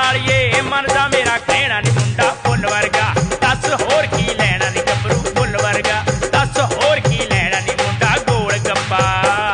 वालिए मन दा मेरा कहना नी मुंडा फुल वर्गा दस होर की लैना नी गभरू फुल वर्गा दस होर की लैना नी मुंडा गोल गप्पा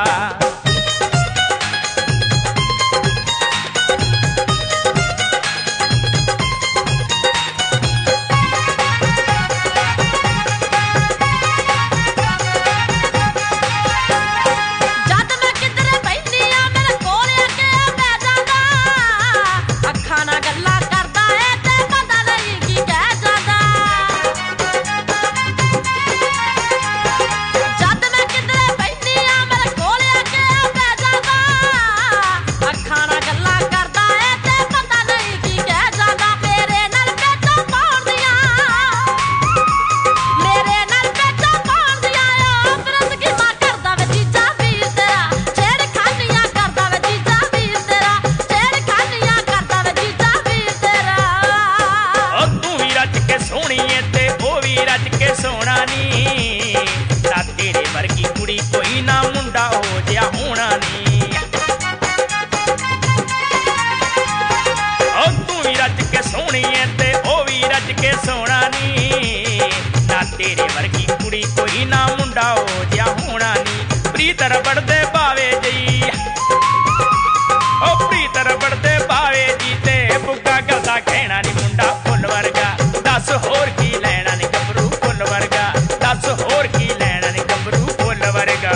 सोना नी ना तेरे वर्गी कुड़ी कोई ना मुंडा हो जिया होना नी तू भी रज के सोनी है ते ओ भी रज के सोना नी ना तेरे वर्गी कुड़ी कोई ना मुंडा हो जिया होना नी प्रीत रबड़ दे भावे जी ओ प्रीत रबड़ दे भावे जी ते बुग्गा गलदा कहना नी मुंडा फुल वर्गा दस होर की लैना नी गभरू फुल वर्गा दस होर की लैना नी गभरू फुल वर्गा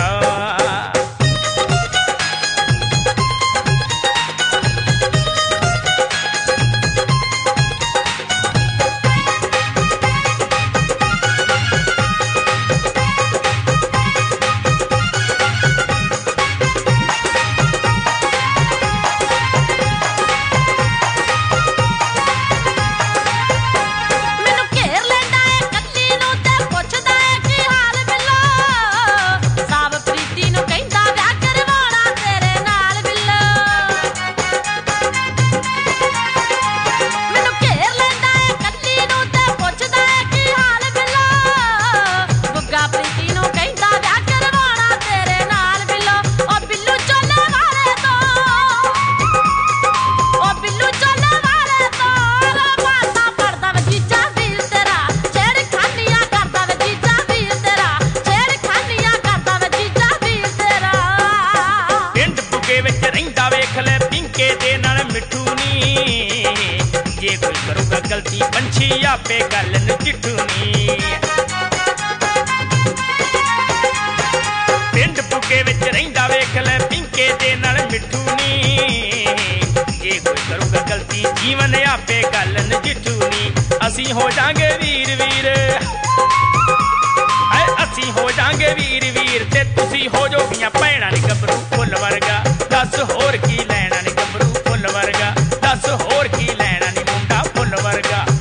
जे कोई करूगा गलती पंछी आपे गल न चिट्ठूनी पिंड पुके विच रहिंदा वेख ले पिंके दे नाल मिठू नी जे कोई करूगा गलती जीवन आपे गल न चिट्ठूनी असी हो जांगे वीर वीर असी हो जांगे वीर वीर ते तुसी हो जोगियां भैणां नी गभरू फुल वर्गा दस होर की लैना नी गभरू फुल वर्गा दस होर की लैना नी मुंडा फुल वर्गा